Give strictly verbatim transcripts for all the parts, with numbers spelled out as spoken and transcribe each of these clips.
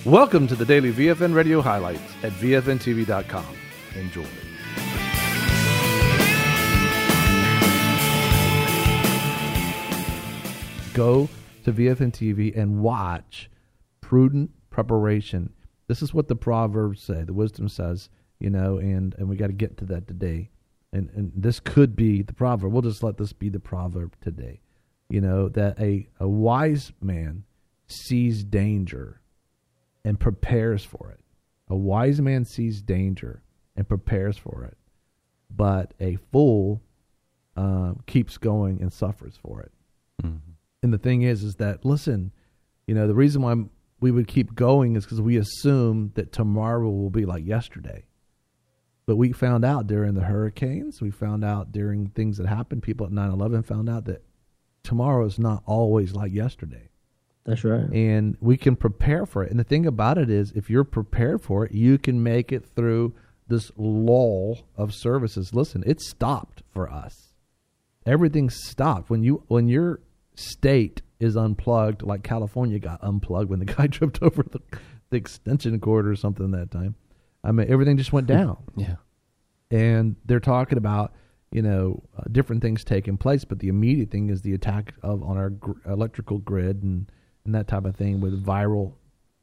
Welcome to the daily V F N Radio highlights at V F N T V dot com. Enjoy. Go to V F N T V and watch Prudent Preparation. This is what the Proverbs say, the wisdom says, you know, and, and we got to get to that today. And and this could be the proverb. We'll just let this be the proverb today. You know, that a, a wise man sees danger and prepares for it. A wise man sees danger and prepares for it. But a fool uh, keeps going and suffers for it. Mm-hmm. And the thing is, is that, listen, you know, the reason why we would keep going is because we assume that tomorrow will be like yesterday. But we found out during the hurricanes, we found out during things that happened, people at nine eleven found out that tomorrow is not always like yesterday. That's right. And we can prepare for it. And the thing about it is, if you're prepared for it, you can make it through this lull of services. Listen, it stopped for us. Everything stopped. When you when your state is unplugged, like California got unplugged when the guy tripped over the, the extension cord or something that time. I mean, everything just went down. Yeah. And they're talking about, you know, uh, different things taking place, but the immediate thing is the attack of on our gr- electrical grid and, and that type of thing with viral,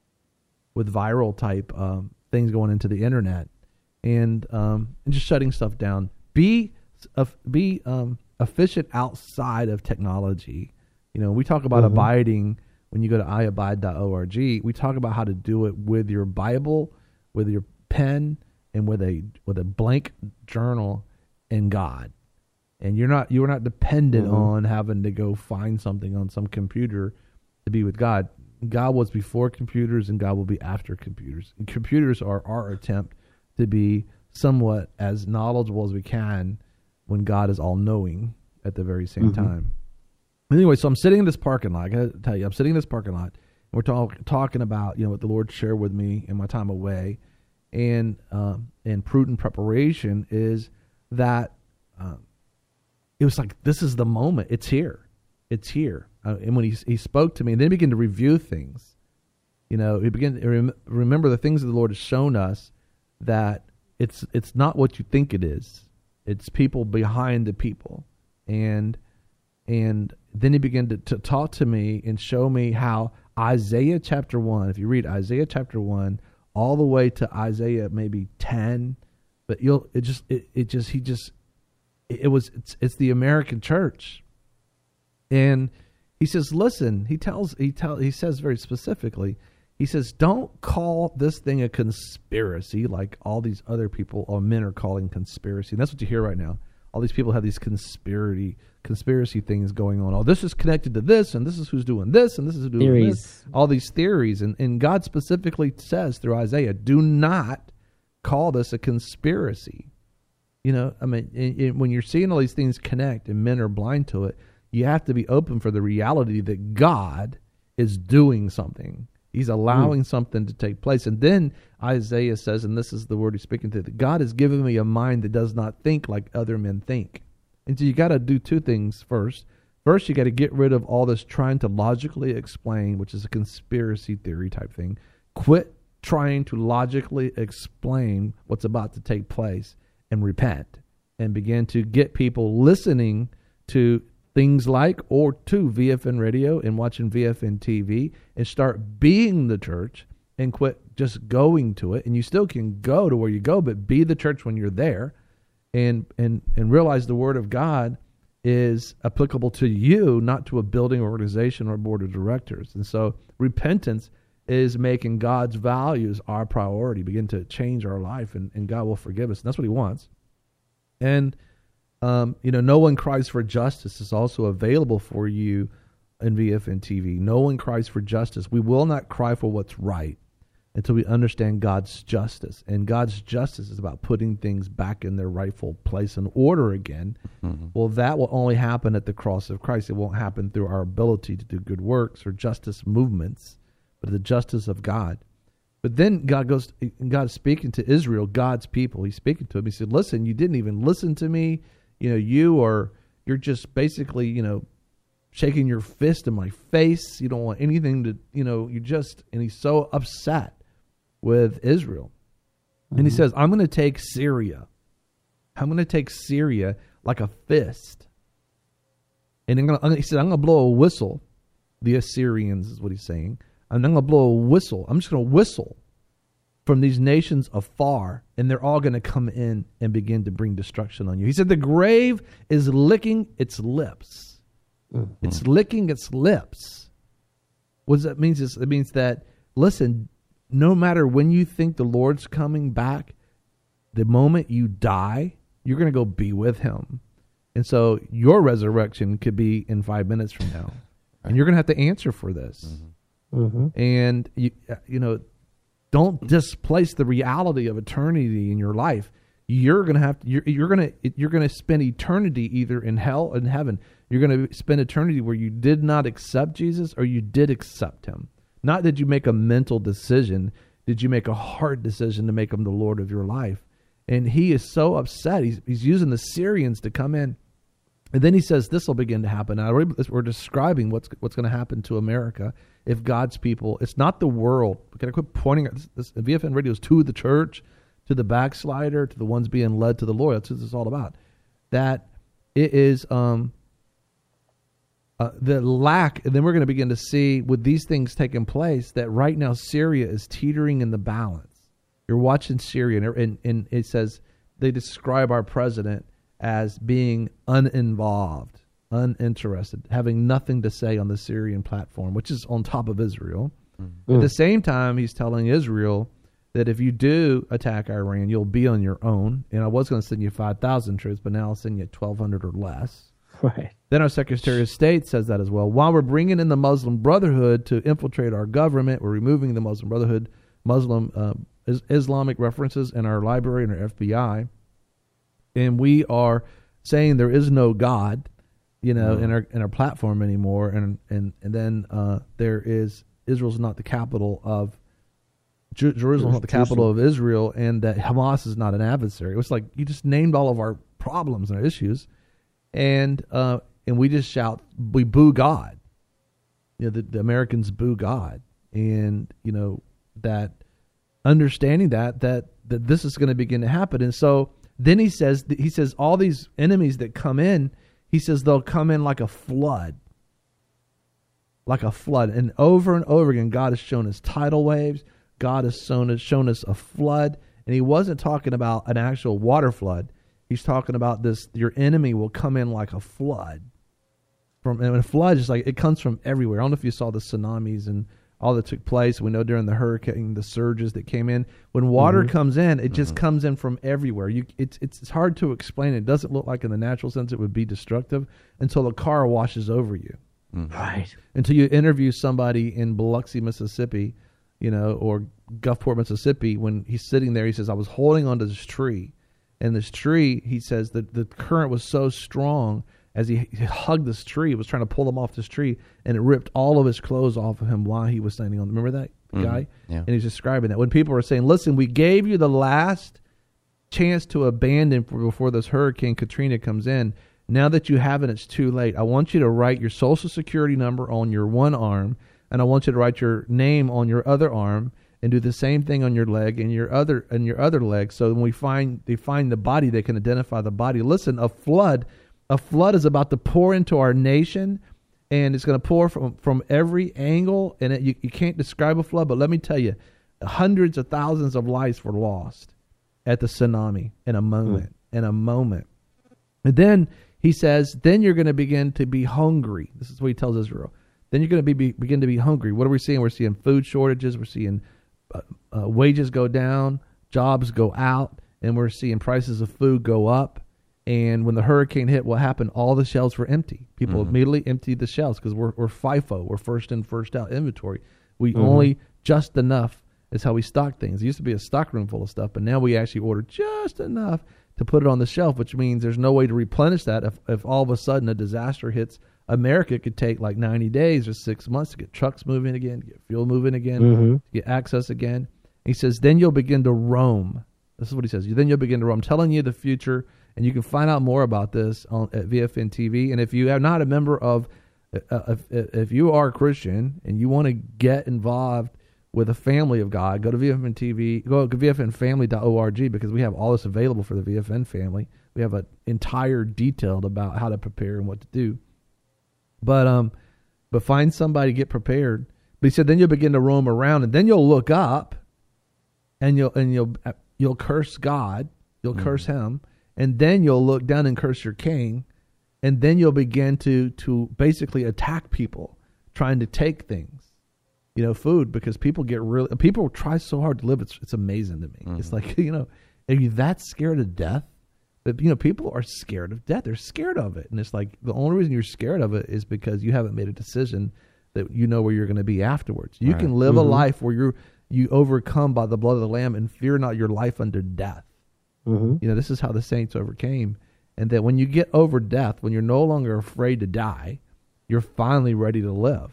with viral type um, things going into the internet, and um, and just shutting stuff down. Be uh, be um, efficient outside of technology. You know, we talk about mm-hmm. abiding when you go to i abide dot org. We talk about how to do it with your Bible, with your pen, and with a with a blank journal and God. And you're not you're not dependent mm-hmm. on having to go find something on some computer to be with God. God was before computers, and God will be after computers. And computers are our attempt to be somewhat as knowledgeable as we can when God is all-knowing at the very same mm-hmm. time. Anyway, so I'm sitting in this parking lot. I got to tell you, I'm sitting in this parking lot, and we're talk, talking about, you know, what the Lord shared with me in my time away. And um, and prudent preparation is that um, it was like, this is the moment. It's here. It's here. Uh, and when he he spoke to me, and then he began to review things, you know, he began to rem- remember the things that the Lord has shown us, that it's it's not what you think it is. It's people behind the people. And and then he began to, to talk to me and show me how Isaiah chapter one, if you read Isaiah chapter one, all the way to Isaiah maybe ten, but you'll it just it, it just he just it, it was it's it's the American church. And he says, listen, he tells he tell he says very specifically, he says, don't call this thing a conspiracy like all these other people or men are calling conspiracy. And that's what you hear right now. All these people have these conspiracy conspiracy things going on. Oh, this is connected to this, and this is who's doing this, and this is who's doing theories. this. All these theories. And, and God specifically says through Isaiah, do not call this a conspiracy. You know, I mean, it, it, when you're seeing all these things connect and men are blind to it, you have to be open for the reality that God is doing something. He's allowing mm. something to take place. And then Isaiah says, and this is the word he's speaking to, that God has given me a mind that does not think like other men think. And so you got to do two things first. First, you got to get rid of all this trying to logically explain, which is a conspiracy theory type thing. Quit trying to logically explain what's about to take place and repent and begin to get people listening to things like, or to V F N Radio and watching V F N T V, and start being the church and quit just going to it. And you still can go to where you go, but be the church when you're there, and and and realize the Word of God is applicable to you, not to a building organization or board of directors. And so repentance is making God's values our priority, begin to change our life, and, and God will forgive us. And that's what he wants. And Um, you know, No One Cries for Justice is also available for you in V F N T V. No one cries for justice. We will not cry for what's right until we understand God's justice. And God's justice is about putting things back in their rightful place and order again. Mm-hmm. Well, that will only happen at the cross of Christ. It won't happen through our ability to do good works or justice movements, but the justice of God. But then God goes, God is speaking to Israel, God's people. He's speaking to him. He said, listen, you didn't even listen to me. You know, you are, you're just basically, you know, shaking your fist in my face. You don't want anything to, you know, you just, and he's so upset. with Israel. Mm-hmm. And he says, I'm going to take Syria. I'm going to take Syria like a fist. And I'm gonna, he said, I'm going to blow a whistle. The Assyrians is what he's saying. And I'm going to blow a whistle. I'm just going to whistle from these nations afar, and they're all going to come in and begin to bring destruction on you. He said the grave is licking its lips. Mm-hmm. It's licking its lips. What that means is it means that, listen, no matter when you think the Lord's coming back, the moment you die, you're going to go be with him. And so your resurrection could be in five minutes from now. And you're going to have to answer for this. Mm-hmm. Mm-hmm. And, you, you know, don't displace the reality of eternity in your life. You're going to have to, you're, you're going to, you're going to spend eternity either in hell or in heaven. You're going to spend eternity where you did not accept Jesus or you did accept him. Not did you make a mental decision. Did you make a hard decision to make him the Lord of your life? And he is so upset. He's, he's using the Syrians to come in. And then he says this will begin to happen. Now, we're describing what's what's going to happen to America if God's people, it's not the world. Can I quit pointing at this? this V F N radio is to the church, to the backslider, to the ones being led to the Lord. That's what it's all about. That it is um, uh, the lack, and then we're going to begin to see with these things taking place that right now Syria is teetering in the balance. You're watching Syria, and, and, and it says they describe our president as being uninvolved, uninterested, having nothing to say on the Syrian platform, which is on top of Israel. Mm-hmm. At the same time, he's telling Israel that if you do attack Iran, you'll be on your own. And I was going to send you five thousand troops, but now I'll send you twelve hundred or less. Right. Then our Secretary of State says that as well. While we're bringing in the Muslim Brotherhood to infiltrate our government, we're removing the Muslim Brotherhood, Muslim uh, Islamic references in our library and our F B I. And we are saying there is no God, you know, mm-hmm. in our in our platform anymore. And and and then uh, there is Israel's not the capital of Jer- Jerusalem, not the capital of Israel, and that Hamas is not an adversary. It was like you just named all of our problems and our issues, and uh, and we just shout, we boo God. You know, the, the Americans boo God, and you know that understanding that that that this is going to begin to happen, and so. Then he says, he says, all these enemies that come in, he says they'll come in like a flood. Like a flood. And over and over again, God has shown us tidal waves. God has shown us, shown us a flood. And he wasn't talking about an actual water flood. He's talking about this, your enemy will come in like a flood. From and a flood is like, it comes from everywhere. I don't know if you saw the tsunamis and all that took place. We know during the hurricane, the surges that came in. When water mm-hmm. comes in, it just mm-hmm. comes in from everywhere. You, it's it's hard to explain. It doesn't look like in the natural sense it would be destructive until the car washes over you. Mm-hmm. Right. Until you interview somebody in Biloxi, Mississippi, you know, or Gulfport, Mississippi, when he's sitting there, he says, I was holding onto this tree. And this tree, he says, that the current was so strong as he, he hugged this tree, it was trying to pull him off this tree, and it ripped all of his clothes off of him while he was standing on. Remember that mm-hmm. guy? Yeah. And he's describing that. When people are saying, listen, we gave you the last chance to abandon before this Hurricane Katrina comes in. Now that you haven't, it's too late. I want you to write your social security number on your one arm, and I want you to write your name on your other arm, and do the same thing on your leg and your other and your other leg. So when we find they find the body, they can identify the body. Listen, a flood. A flood is about to pour into our nation, and it's going to pour from, from every angle, and it, you, you can't describe a flood, but let me tell you, hundreds of thousands of lives were lost at the tsunami in a moment, mm. in a moment. And then he says, then you're going to begin to be hungry. This is what he tells Israel. Then you're going to be, be begin to be hungry. What are we seeing? We're seeing food shortages. We're seeing uh, uh, wages go down, jobs go out, and we're seeing prices of food go up. And when the hurricane hit, what happened? All the shelves were empty. People mm-hmm. immediately emptied the shelves because we're, we're FIFO. We're first in, first out inventory. We mm-hmm. only just enough is how we stock things. It used to be a stock room full of stuff, but now we actually order just enough to put it on the shelf, which means there's no way to replenish that. If, if all of a sudden a disaster hits America, it could take like ninety days or six months to get trucks moving again, to get fuel moving again, mm-hmm. to get access again. He says, then you'll begin to roam. This is what he says. Then you'll begin to roam. I'm telling you the future. And you can find out more about this on at V F N T V. And if you are not a member of, uh, if, if you are a Christian and you want to get involved with a family of God, go to V F N T V, go to V F N family dot org because we have all this available for the V F N family. We have an entire detailed about how to prepare and what to do. But um, but find somebody, get prepared. But he said, then you'll begin to roam around, and then you'll look up, and you'll and you'll you'll curse God, you'll mm-hmm. curse him, and then you'll look down and curse your king, and then you'll begin to to basically attack people, trying to take things. You know, food, because people get really, people try so hard to live. It's it's amazing to me. Mm-hmm. It's like, you know, are you that scared of death? That, you know, people are scared of death. They're scared of it. And it's like, the only reason you're scared of it is because you haven't made a decision that you know where you're going to be afterwards. You right. can live mm-hmm. a life where you're, you overcome by the blood of the Lamb and fear not your life under death. Mm-hmm. You know, this is how the saints overcame. And that when you get over death, when you're no longer afraid to die, you're finally ready to live.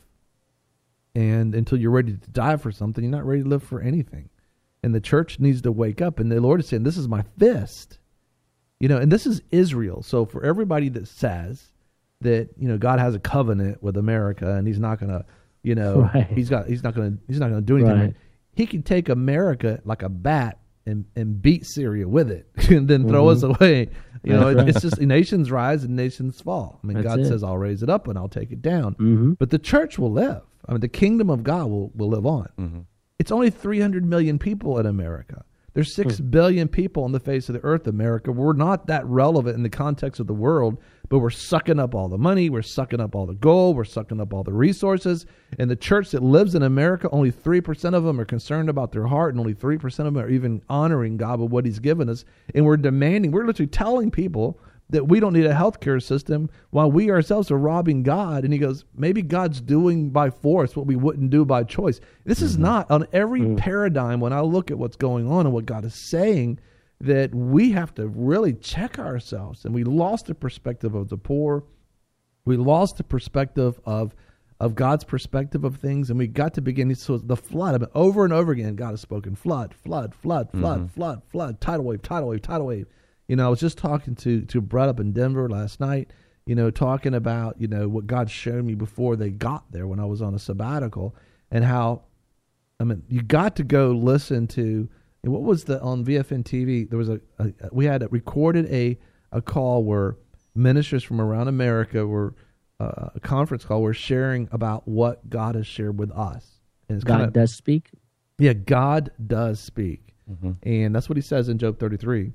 And until you're ready to die for something, you're not ready to live for anything. And the church needs to wake up. And the Lord is saying, this is my fist. You know, and this is Israel. So for everybody that says that, you know, God has a covenant with America and he's not going to, you know, right. he's got, he's not going to, he's not going to do anything. Right. He can take America like a bat and, and beat Syria with it and then throw mm-hmm. us away. You know, it, it's just nations rise and nations fall. I mean, That's God it. says, I'll raise it up and I'll take it down. Mm-hmm. But the church will live. I mean, the kingdom of God will, will live on. Mm-hmm. It's only three hundred million people in America. There's six mm. billion people on the face of the earth, America. We're not that relevant in the context of the world, but we're sucking up all the money. We're sucking up all the gold. We're sucking up all the resources. And the church that lives in America, only three percent of them are concerned about their heart, and only three percent of them are even honoring God with what he's given us. And we're demanding, we're literally telling people that we don't need a healthcare system while we ourselves are robbing God. And he goes, maybe God's doing by force what we wouldn't do by choice. This mm-hmm. is not on every mm-hmm. paradigm. When I look at what's going on and what God is saying, that we have to really check ourselves. And we lost the perspective of the poor. We lost the perspective of of God's perspective of things. And we got to begin. So the flood, I mean, over and over again, God has spoken flood, flood, flood, flood, mm-hmm. flood, flood, tidal wave, tidal wave, tidal wave. You know, I was just talking to, to Brett up in Denver last night, you know, talking about, you know, what God showed me before they got there when I was on a sabbatical, and how, I mean, you got to go listen to, and what was the, on V F N T V, there was a, a we had a, recorded a, a call where ministers from around America were, uh, a conference call, were sharing about what God has shared with us. And it's God kinda, does speak? Yeah, God does speak. Mm-hmm. And that's what he says in Job thirty-three.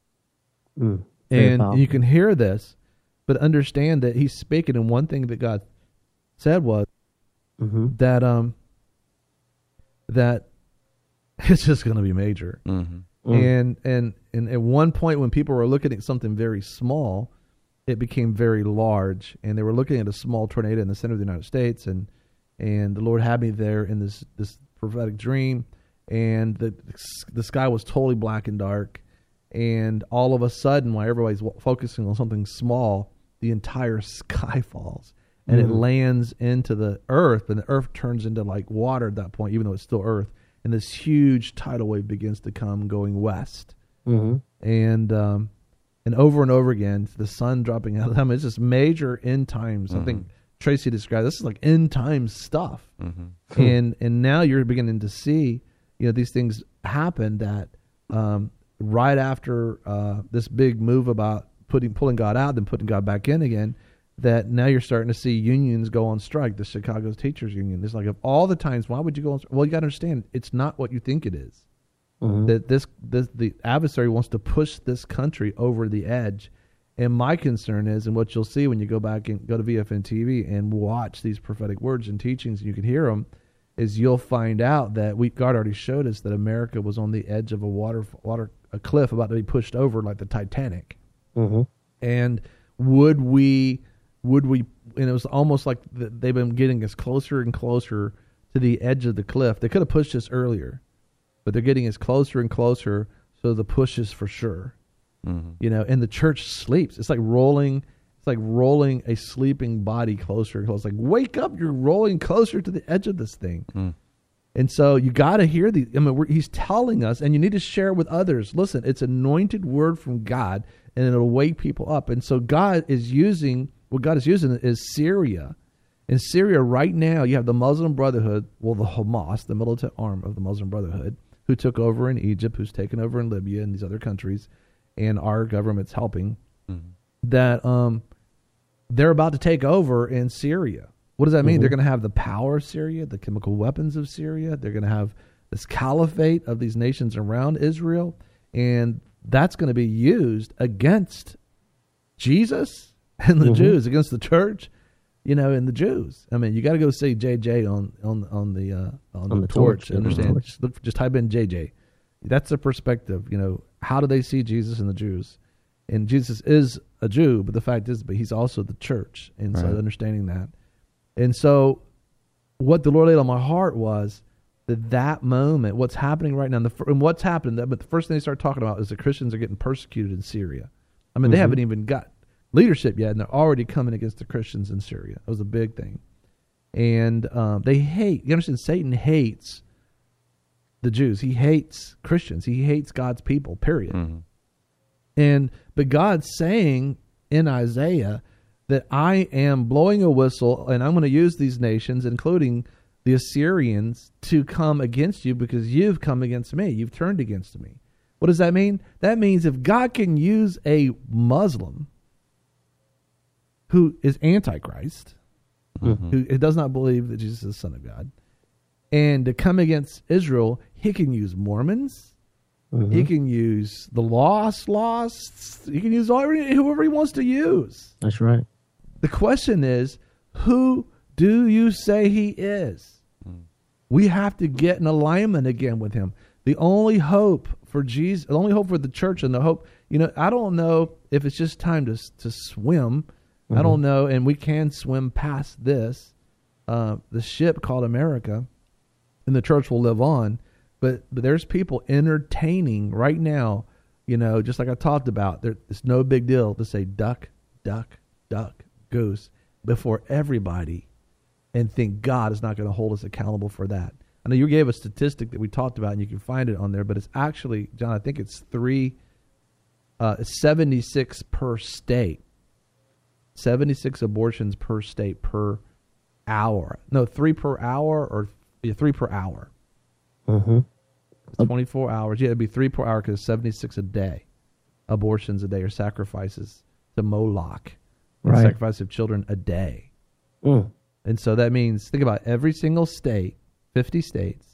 Mm, and powerful. You can hear this, but understand that he's speaking. And one thing that God said was mm-hmm. that um that it's just going to be major. Mm-hmm. Mm. And and and at one point, when people were looking at something very small, it became very large. And they were looking at a small tornado in the center of the United States, and and the Lord had me there in this this prophetic dream, and the the sky was totally black and dark. And all of a sudden, while everybody's focusing on something small, the entire sky falls. And mm-hmm. it lands into the earth, and the earth turns into like water at that point, even though it's still earth. And this huge tidal wave begins to come going west. Mm-hmm. And um, and over and over again, the sun dropping out of them. It's just major end times. Mm-hmm. I think Tracy described this is like end time stuff. Mm-hmm. and and now you're beginning to see, you know, these things happen that um, right after uh, this big move about putting pulling God out, then putting God back in again, that now you're starting to see unions go on strike, the Chicago Teachers Union. It's like, of all the times, why would you go on strike? Well, you got to understand, it's not what you think it is. Mm-hmm. That this, this the adversary wants to push this country over the edge. And my concern is, and what you'll see when you go back and go to V F N T V and watch these prophetic words and teachings, and you can hear them, is you'll find out that we God already showed us that America was on the edge of a water water a cliff about to be pushed over like the Titanic. Mm-hmm. And would we would we and it was almost like the, they've been getting us closer and closer to the edge of the cliff. They could have pushed us earlier, but they're getting us closer and closer, so the push is for sure. Mm-hmm. You know, and the church sleeps. It's like rolling It's like rolling a sleeping body closer and closer. Like, wake up, you're rolling closer to the edge of this thing. Mm. And so you got to hear the, I mean, we're, he's telling us, and you need to share it with others. Listen, it's anointed word from God, and it'll wake people up. And so God is using, what God is using is Syria In Syria right now, you have the Muslim Brotherhood, well, the Hamas, the militant arm of the Muslim Brotherhood, who took over in Egypt, who's taken over in Libya and these other countries, and our government's helping, mm-hmm. that um, they're about to take over in Syria. What does that mean? Mm-hmm. They're going to have the power of Syria, the chemical weapons of Syria. They're going to have this caliphate of these nations around Israel, and that's going to be used against Jesus and the mm-hmm. Jews, against the church, you know, and the Jews. I mean, you got to go see J J on on on the uh, on, on the, the torch. torch understand? Just look, just type in J J. That's the perspective. You know, how do they see Jesus and the Jews? And Jesus is a Jew, but the fact is, but he's also the church, and right. so understanding that. And so, what the Lord laid on my heart was that that moment, what's happening right now, and, the, and what's happening. But the first thing they start talking about is the Christians are getting persecuted in Syria. I mean, mm-hmm. they haven't even got leadership yet, and they're already coming against the Christians in Syria. That was a big thing. And um, they hate, you understand, Satan hates the Jews. He hates Christians. He hates God's people, period. Mm-hmm. And but God's saying in Isaiah that I am blowing a whistle, and I'm going to use these nations, including the Assyrians, to come against you because you've come against me. You've turned against me. What does that mean? That means if God can use a Muslim who is Antichrist, mm-hmm. who does not believe that Jesus is the Son of God, and to come against Israel, he can use Mormons, mm-hmm. he can use the lost, lost, he can use all, whoever he wants to use. That's right. The question is, who do you say he is? Mm. We have to get in alignment again with him. The only hope for Jesus, the only hope for the church, and the hope, you know, I don't know if it's just time to to swim. Mm-hmm. I don't know, and we can swim past this, uh, the ship called America, and the church will live on. But but there's people entertaining right now, you know, just like I talked about. There, it's no big deal to say duck, duck, duck, goose before everybody, and think God is not going to hold us accountable for that. I know you gave a statistic that we talked about, and you can find it on there, but it's actually, John, I think it's three, uh, seventy-six per state. seventy-six abortions per state per hour. No, three per hour or yeah, three per hour. Mm-hmm. twenty-four hours. Yeah, it'd be three per hour because seventy-six a day. Abortions a day or sacrifices to Moloch. Right. Sacrifice of children a day. Mm. And so that means, think about every single state, fifty states,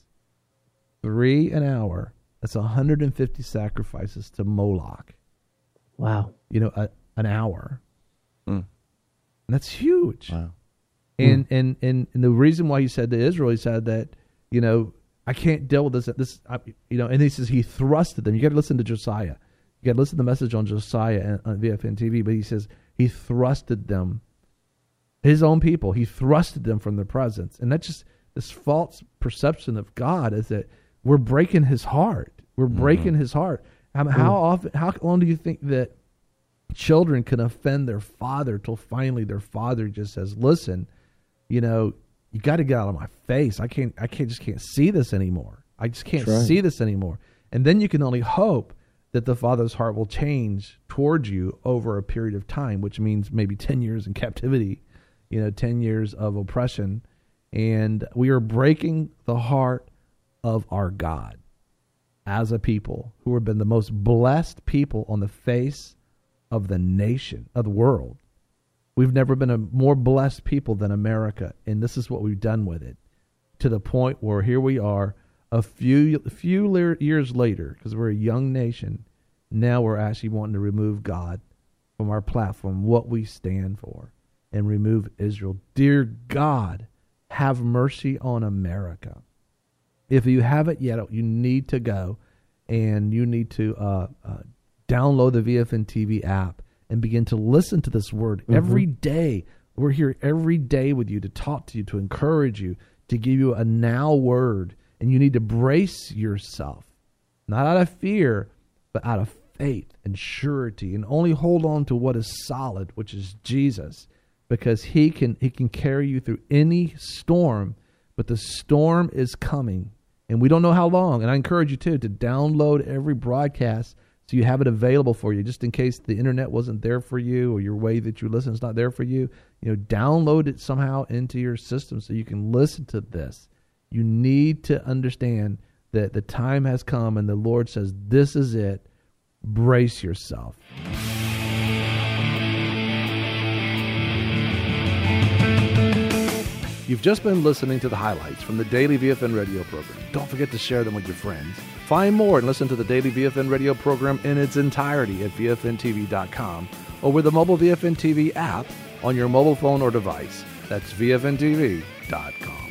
three an hour. That's one hundred fifty sacrifices to Moloch. Wow. You know, a, an hour. Mm. And that's huge. Wow. And, Mm. and and and the reason why he said to Israel, he said that, you know, I can't deal with this. This, I, you know, and he says he thrusted them. You got to listen to Josiah. You got to listen to the message on Josiah on V F N T V. But he says he thrusted them, his own people. He thrusted them from their presence, and that's just this false perception of God is that we're breaking his heart. We're breaking mm-hmm. his heart. I mean, how often? How long do you think that children can offend their father till finally their father just says, "Listen, you know, you got to get out of my face. I can't. I can't. Just can't see this anymore. I just can't right. see this anymore." And then you can only hope that the father's heart will change towards you over a period of time, which means maybe ten years in captivity, you know, ten years of oppression. And we are breaking the heart of our God as a people who have been the most blessed people on the face of the nation, of the world. We've never been a more blessed people than America, and this is what we've done with it, to the point where here we are a few few years later, because we're a young nation, now we're actually wanting to remove God from our platform, what we stand for, and remove Israel. Dear God, have mercy on America. If you haven't yet, you need to go and you need to uh, uh, download the V F N T V app and begin to listen to this word mm-hmm. every day. We're here every day with you to talk to you, to encourage you, to give you a now word. And you need to brace yourself, not out of fear, but out of faith and surety, and only hold on to what is solid, which is Jesus, because he can he can carry you through any storm, but the storm is coming, and we don't know how long. And I encourage you, too, to download every broadcast So you have it available for you just in case the internet wasn't there for you or your way that you listen is not there for you. You know, download it somehow into your system so you can listen to this. You need to understand that the time has come and the Lord says, this is it. Brace yourself. You've just been listening to the highlights from the Daily V F N radio program. Don't forget to share them with your friends. Find more and listen to the Daily V F N radio program in its entirety at V F N T V dot com or with the mobile V F N T V app on your mobile phone or device. That's V F N T V dot com.